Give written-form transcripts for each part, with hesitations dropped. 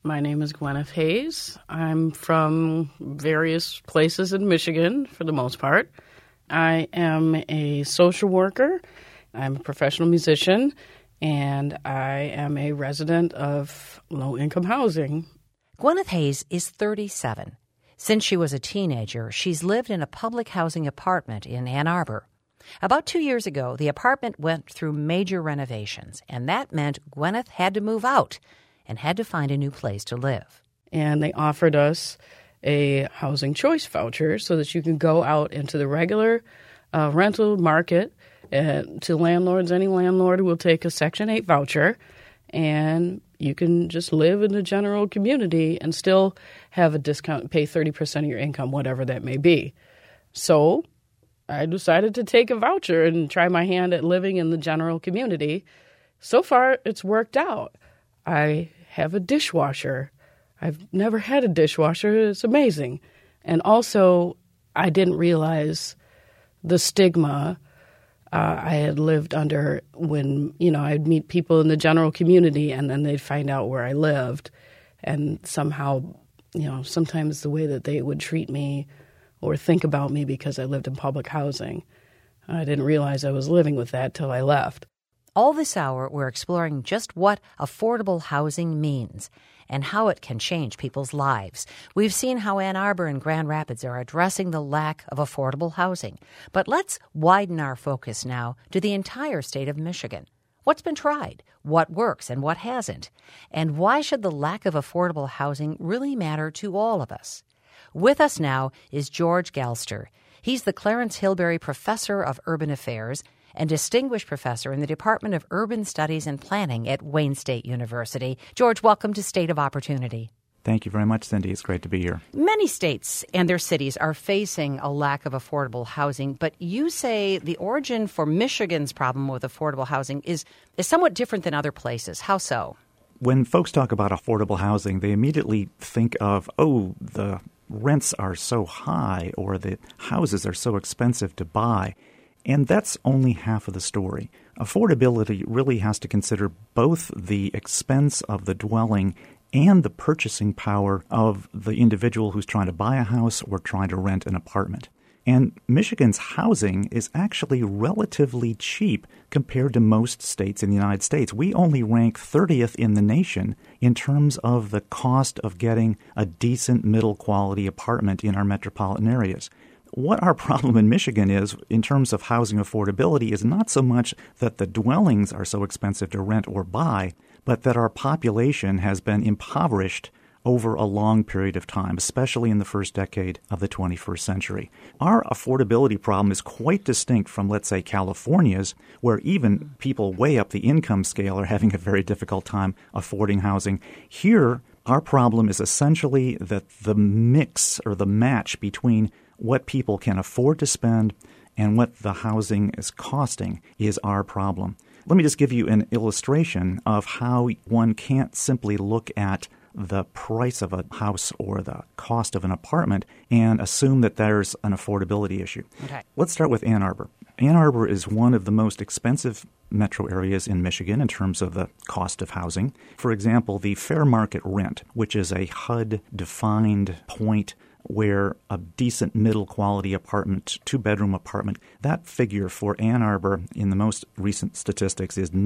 My name is Gwyneth Hayes. I'm from various places in Michigan for the most part. I am a social worker. I'm a professional musician, and I am a resident of low-income housing. Gwyneth Hayes is 37. Since she was a teenager, she's lived in a public housing apartment in Ann Arbor. About 2 years ago, the apartment went through major renovations, and that meant Gwyneth had to move out and had to find a new place to live. And they offered us a housing choice voucher so that you can go out into the regular rental market to landlords. Any landlord will take a Section 8 voucher, and you can just live in the general community and still have a discount, pay 30% of your income, whatever that may be. So I decided to take a voucher and try my hand at living in the general community. So far, it's worked out. I have a dishwasher. I've never had a dishwasher. It's amazing. And also, I didn't realize the stigma I had lived under when, I'd meet people in the general community and then they'd find out where I lived. And somehow, sometimes the way that they would treat me or think about me because I lived in public housing. I didn't realize I was living with that till I left. All this hour, we're exploring just what affordable housing means and how it can change people's lives. We've seen how Ann Arbor and Grand Rapids are addressing the lack of affordable housing. But let's widen our focus now to the entire state of Michigan. What's been tried? What works and what hasn't? And why should the lack of affordable housing really matter to all of us? With us now is George Galster. He's the Clarence Hilberry Professor of Urban Affairs and Distinguished Professor in the Department of Urban Studies and Planning at Wayne State University. George, welcome to State of Opportunity. Thank you very much, Cindy. It's great to be here. Many states and their cities are facing a lack of affordable housing, but you say the origin for Michigan's problem with affordable housing is somewhat different than other places. How so? When folks talk about affordable housing, they immediately think of, the rents are so high or the houses are so expensive to buy. And that's only half of the story. Affordability really has to consider both the expense of the dwelling and the purchasing power of the individual who's trying to buy a house or trying to rent an apartment. And Michigan's housing is actually relatively cheap compared to most states in the United States. We only rank 30th in the nation in terms of the cost of getting a decent middle-quality apartment in our metropolitan areas. What our problem in Michigan is, in terms of housing affordability, is not so much that the dwellings are so expensive to rent or buy, but that our population has been impoverished over a long period of time, especially in the first decade of the 21st century. Our affordability problem is quite distinct from, let's say, California's, where even people way up the income scale are having a very difficult time affording housing. Here, our problem is essentially that the mix or the match between what people can afford to spend and what the housing is costing is our problem. Let me just give you an illustration of how one can't simply look at the price of a house or the cost of an apartment and assume that there's an affordability issue. Okay. Let's start with Ann Arbor. Ann Arbor is one of the most expensive metro areas in Michigan in terms of the cost of housing. For example, the fair market rent, which is a HUD-defined point where a decent middle-quality apartment, two-bedroom apartment, that figure for Ann Arbor in the most recent statistics is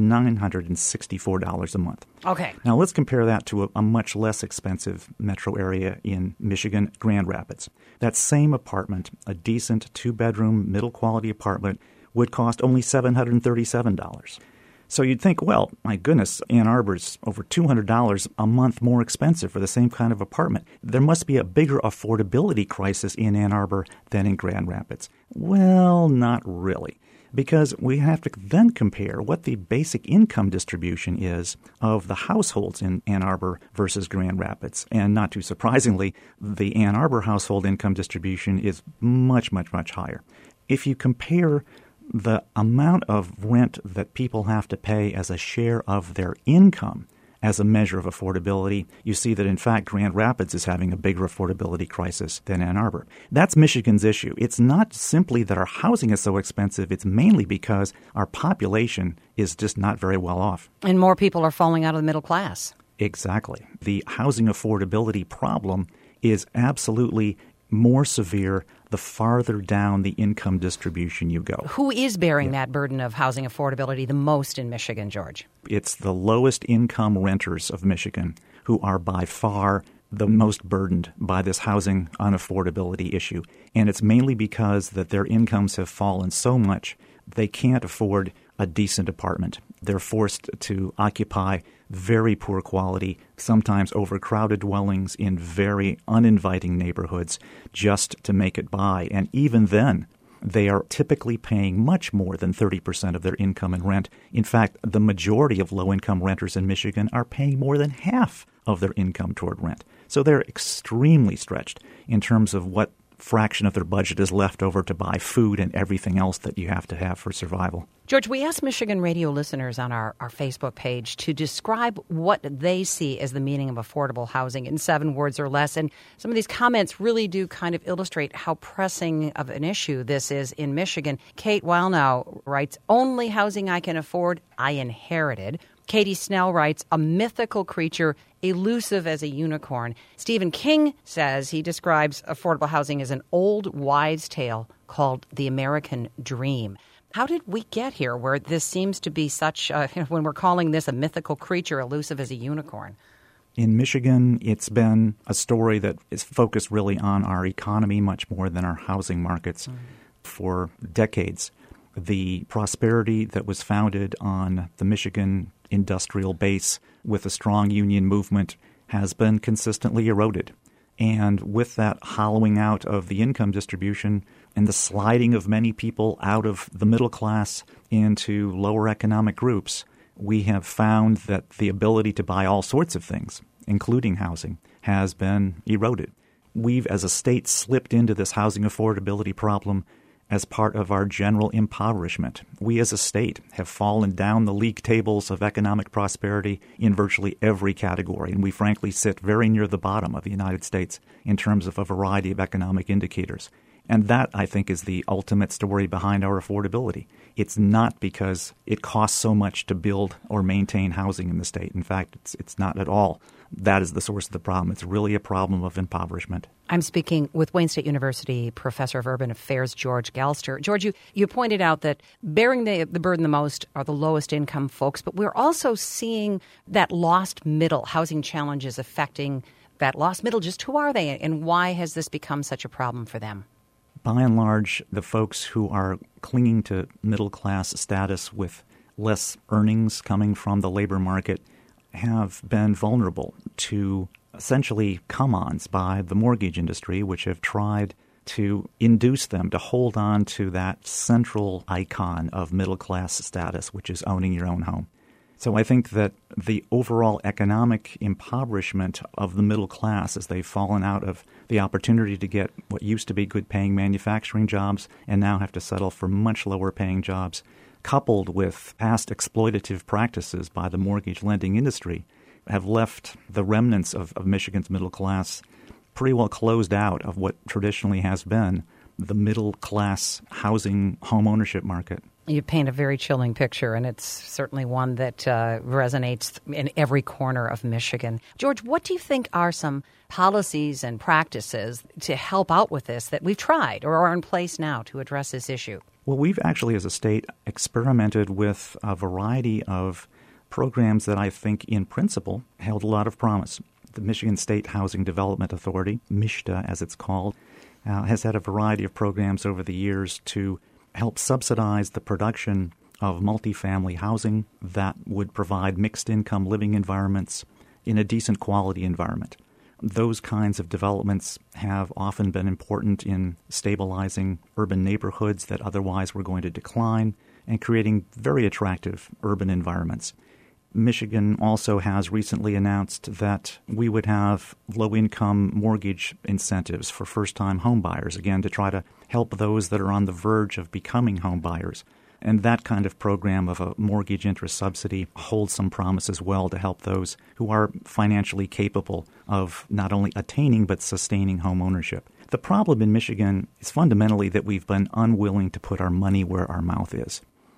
$964 a month. Okay. Now let's compare that to a much less expensive metro area in Michigan, Grand Rapids. That same apartment, a decent two-bedroom, middle-quality apartment, would cost only $737. So you'd think, well, my goodness, Ann Arbor's over $200 a month more expensive for the same kind of apartment. There must be a bigger affordability crisis in Ann Arbor than in Grand Rapids. Well, not really, because we have to then compare what the basic income distribution is of the households in Ann Arbor versus Grand Rapids. And not too surprisingly, the Ann Arbor household income distribution is much, much, much higher. If you compare the amount of rent that people have to pay as a share of their income as a measure of affordability, you see that, in fact, Grand Rapids is having a bigger affordability crisis than Ann Arbor. That's Michigan's issue. It's not simply that our housing is so expensive. It's mainly because our population is just not very well off. And more people are falling out of the middle class. Exactly. The housing affordability problem is absolutely more severe the farther down the income distribution you go. Who is bearing that burden of housing affordability the most in Michigan, George? It's the lowest income renters of Michigan who are by far the most burdened by this housing unaffordability issue. And it's mainly because that their incomes have fallen so much they can't afford a decent apartment. They're forced to occupy very poor quality, sometimes overcrowded dwellings in very uninviting neighborhoods just to make it by. And even then, they are typically paying much more than 30% of their income in rent. In fact, the majority of low-income renters in Michigan are paying more than half of their income toward rent. So they're extremely stretched in terms of what fraction of their budget is left over to buy food and everything else that you have to have for survival. George, we asked Michigan radio listeners on our Facebook page to describe what they see as the meaning of affordable housing in 7 words or less. And some of these comments really do kind of illustrate how pressing of an issue this is in Michigan. Kate Wildnow writes, "Only housing I can afford, I inherited." Katie Snell writes, "A mythical creature, elusive as a unicorn." Stephen King says he describes affordable housing as an old wives' tale called the American dream. How did we get here where this seems to be such, when we're calling this a mythical creature, elusive as a unicorn? In Michigan, it's been a story that is focused really on our economy much more than our housing markets for decades. The prosperity that was founded on the Michigan industrial base with a strong union movement has been consistently eroded. And with that hollowing out of the income distribution and the sliding of many people out of the middle class into lower economic groups, we have found that the ability to buy all sorts of things, including housing, has been eroded. We've, as a state, slipped into this housing affordability problem as part of our general impoverishment. We as a state have fallen down the league tables of economic prosperity in virtually every category, and we frankly sit very near the bottom of the United States in terms of a variety of economic indicators. And that, I think, is the ultimate story behind our affordability. It's not because it costs so much to build or maintain housing in the state. In fact, it's not at all. That is the source of the problem. It's really a problem of impoverishment. I'm speaking with Wayne State University Professor of Urban Affairs, George Galster. George, you pointed out that bearing the burden the most are the lowest income folks, but we're also seeing that lost middle, housing challenges affecting that lost middle. Just who are they, and why has this become such a problem for them? By and large, the folks who are clinging to middle-class status with less earnings coming from the labor market have been vulnerable to essentially come-ons by the mortgage industry, which have tried to induce them to hold on to that central icon of middle-class status, which is owning your own home. So I think that the overall economic impoverishment of the middle class as they've fallen out of the opportunity to get what used to be good-paying manufacturing jobs and now have to settle for much lower-paying jobs, coupled with past exploitative practices by the mortgage lending industry, have left the remnants of Michigan's middle class pretty well closed out of what traditionally has been the middle-class housing home ownership market. You paint a very chilling picture, and it's certainly one that resonates in every corner of Michigan. George, what do you think are some policies and practices to help out with this that we've tried or are in place now to address this issue? Well, we've actually, as a state, experimented with a variety of programs that I think, in principle, held a lot of promise. The Michigan State Housing Development Authority, MSHDA as it's called, has had a variety of programs over the years to help subsidize the production of multifamily housing that would provide mixed-income living environments in a decent quality environment. Those kinds of developments have often been important in stabilizing urban neighborhoods that otherwise were going to decline and creating very attractive urban environments. Michigan also has recently announced that we would have low-income mortgage incentives for first-time home buyers, again, to try to help those that are on the verge of becoming home buyers. And that kind of program of a mortgage interest subsidy holds some promise as well to help those who are financially capable of not only attaining but sustaining home ownership. The problem in Michigan is fundamentally that we've been unwilling to put our money where our mouth is.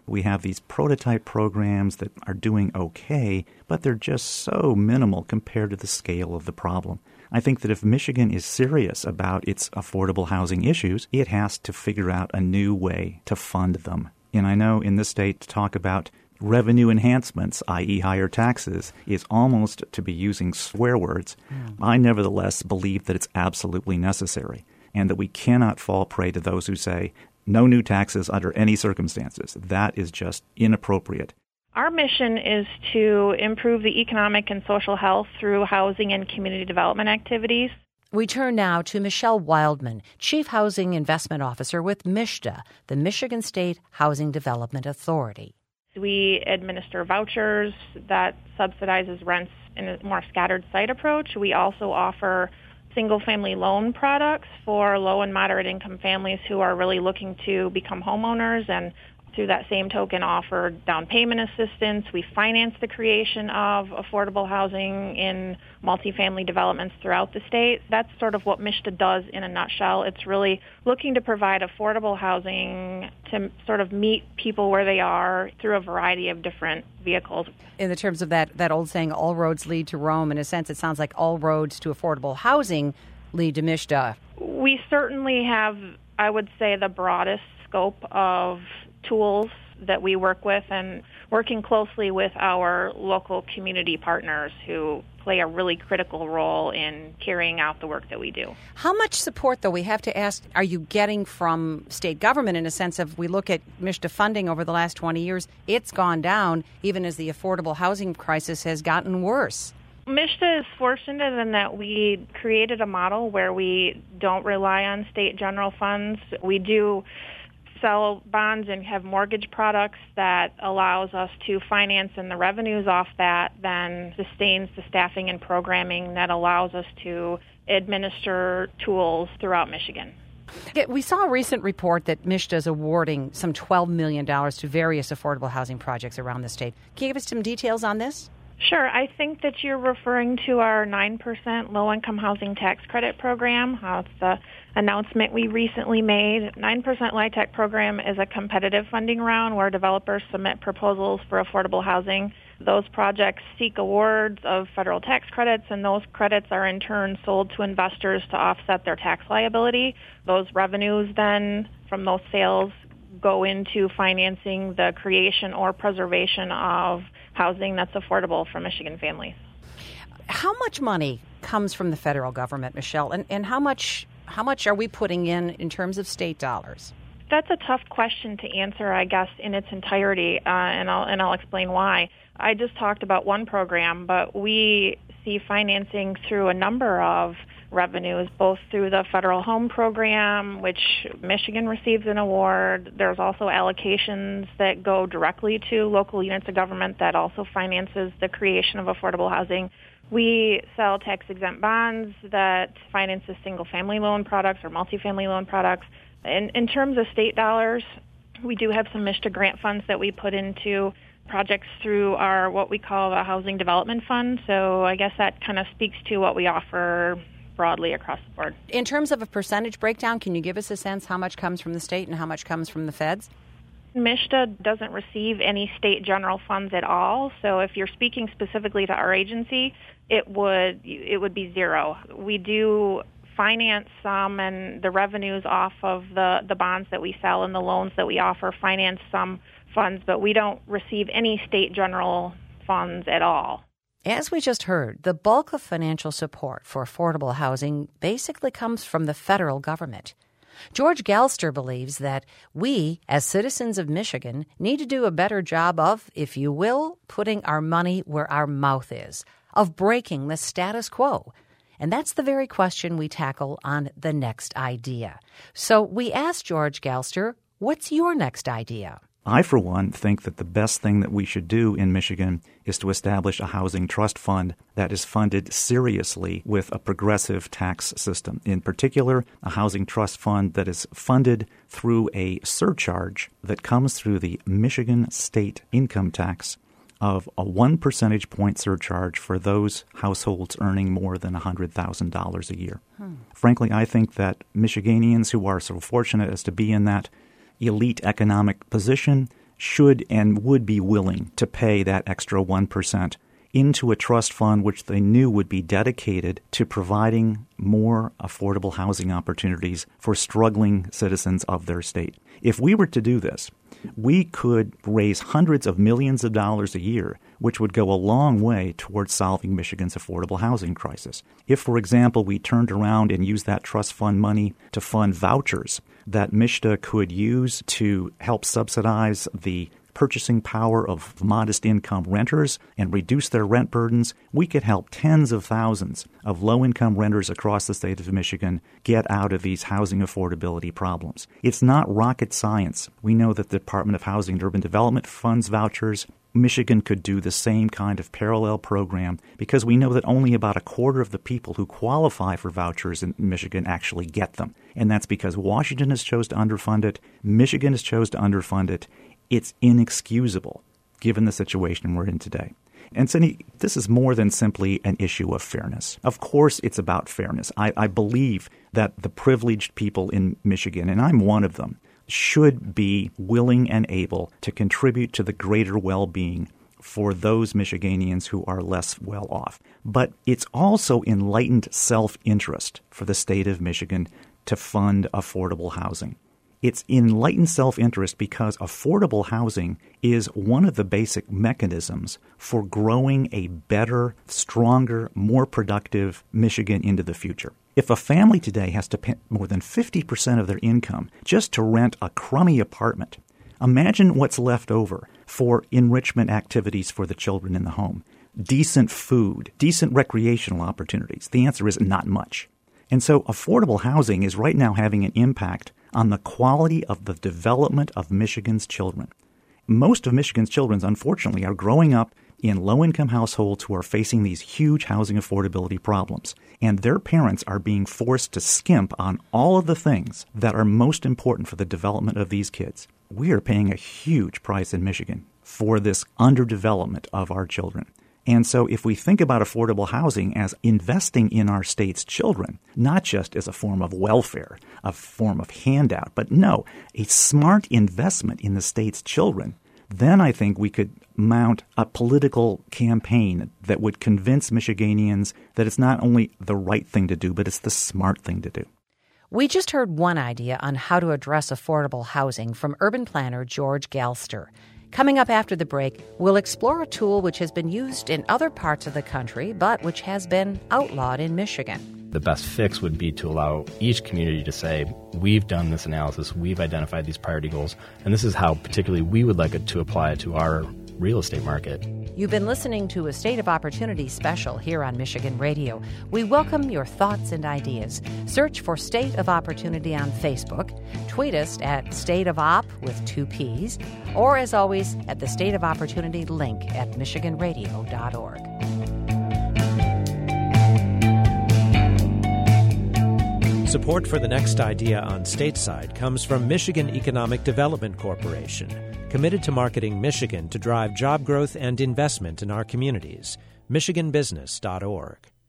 We have these prototype programs that are doing okay, but they're just so minimal compared to the scale of the problem. I think that if Michigan is serious about its affordable housing issues, it has to figure out a new way to fund them. And I know in this state to talk about revenue enhancements, i.e. higher taxes, is almost to be using swear words. I nevertheless believe that it's absolutely necessary and that we cannot fall prey to those who say no new taxes under any circumstances. That is just inappropriate. Our mission is to improve the economic and social health through housing and community development activities. We turn now to Michelle Wildman, Chief Housing Investment Officer with MSHDA, the Michigan State Housing Development Authority. We administer vouchers that subsidizes rents in a more scattered site approach. We also offer single-family loan products for low and moderate income families who are really looking to become homeowners, and through that same token offer down payment assistance. We finance the creation of affordable housing in multifamily developments throughout the state. That's sort of what MSHDA does in a nutshell. It's really looking to provide affordable housing to sort of meet people where they are through a variety of different vehicles. In the terms of that old saying, all roads lead to Rome, in a sense, it sounds like all roads to affordable housing lead to MSHDA. We certainly have, I would say, the broadest scope of tools that we work with, and working closely with our local community partners who play a really critical role in carrying out the work that we do. How much support, though, we have to ask, are you getting from state government in a sense of, we look at MSHDA funding over the last 20 years, it's gone down even as the affordable housing crisis has gotten worse. MSHDA is fortunate in that we created a model where we don't rely on state general funds. We do sell bonds and have mortgage products that allows us to finance, and the revenues off that then sustains the staffing and programming that allows us to administer tools throughout Michigan. We saw a recent report that MSHDA is awarding some $12 million to various affordable housing projects around the state. Can you give us some details on this? Sure. I think that you're referring to our 9% low-income housing tax credit program. It's the announcement we recently made. 9% LIHTC program is a competitive funding round where developers submit proposals for affordable housing. Those projects seek awards of federal tax credits, and those credits are in turn sold to investors to offset their tax liability. Those revenues then from those sales go into financing the creation or preservation of housing that's affordable for Michigan families. How much money comes from the federal government, Michelle, and how much are we putting in terms of state dollars? That's a tough question to answer, I guess, in its entirety, and I'll explain why. I just talked about one program, but we see financing through a number of revenues, both through the federal home program, which Michigan receives an award. There's also allocations that go directly to local units of government that also finances the creation of affordable housing. We sell tax-exempt bonds that finances single-family loan products or multifamily loan products. In terms of state dollars, we do have some MSHDA grant funds that we put into projects through our what we call a housing development fund. So I guess that kind of speaks to what we offer broadly across the board. In terms of a percentage breakdown, can you give us a sense how much comes from the state and how much comes from the feds? MSHDA doesn't receive any state general funds at all. So if you're speaking specifically to our agency, it would be zero. We do finance some, and the revenues off of the bonds that we sell and the loans that we offer finance some funds, but we don't receive any state general funds at all. As we just heard, the bulk of financial support for affordable housing basically comes from the federal government. George Galster believes that we, as citizens of Michigan, need to do a better job of, if you will, putting our money where our mouth is, of breaking the status quo. And that's the very question we tackle on The Next Idea. So we asked George Galster, what's your next idea? I, for one, think that the best thing that we should do in Michigan is to establish a housing trust fund that is funded seriously with a progressive tax system. In particular, a housing trust fund that is funded through a surcharge that comes through the Michigan state income tax of a 1 percentage point surcharge for those households earning more than $100,000 a year. Frankly, I think that Michiganians who are so fortunate as to be in that elite economic position should and would be willing to pay that extra 1% into a trust fund which they knew would be dedicated to providing more affordable housing opportunities for struggling citizens of their state. If we were to do this, we could raise hundreds of millions of dollars a year, which would go a long way towards solving Michigan's affordable housing crisis. If, for example, we turned around and used that trust fund money to fund vouchers that MSHDA could use to help subsidize the purchasing power of modest income renters and reduce their rent burdens, we could help tens of thousands of low-income renters across the state of Michigan get out of these housing affordability problems. It's not rocket science. We know that the Department of Housing and Urban Development funds vouchers. Michigan could do the same kind of parallel program because we know that only about a quarter of the people who qualify for vouchers in Michigan actually get them. And that's because Washington has chose to underfund it, Michigan has chose to underfund it. It's inexcusable given the situation we're in today. And Cindy, this is more than simply an issue of fairness. Of course it's about fairness. I believe that the privileged people in Michigan, and I'm one of them, should be willing and able to contribute to the greater well-being for those Michiganians who are less well off. But it's also enlightened self-interest for the state of Michigan to fund affordable housing. It's enlightened self-interest because affordable housing is one of the basic mechanisms for growing a better, stronger, more productive Michigan into the future. If a family today has to pay more than 50% of their income just to rent a crummy apartment, imagine what's left over for enrichment activities for the children in the home, decent food, decent recreational opportunities. The answer is not much. And so affordable housing is right now having an impact on the quality of the development of Michigan's children. Most of Michigan's children, unfortunately, are growing up in low-income households who are facing these huge housing affordability problems. And their parents are being forced to skimp on all of the things that are most important for the development of these kids. We are paying a huge price in Michigan for this underdevelopment of our children. And so if we think about affordable housing as investing in our state's children, not just as a form of welfare, a form of handout, but no, a smart investment in the state's children, then I think we could mount a political campaign that would convince Michiganians that it's not only the right thing to do, but it's the smart thing to do. We just heard one idea on how to address affordable housing from urban planner George Galster. Coming up after the break, we'll explore a tool which has been used in other parts of the country, but which has been outlawed in Michigan. The best fix would be to allow each community to say, we've done this analysis, we've identified these priority goals, and this is how particularly we would like it to apply it to our real estate market. You've been listening to a State of Opportunity special here on Michigan Radio. We welcome your thoughts and ideas. Search for State of Opportunity on Facebook. Tweet us at State of Op with 2 Ps, or as always, at the State of Opportunity link at michiganradio.org. Support for the next idea on Stateside comes from Michigan Economic Development Corporation, committed to marketing Michigan to drive job growth and investment in our communities. MichiganBusiness.org.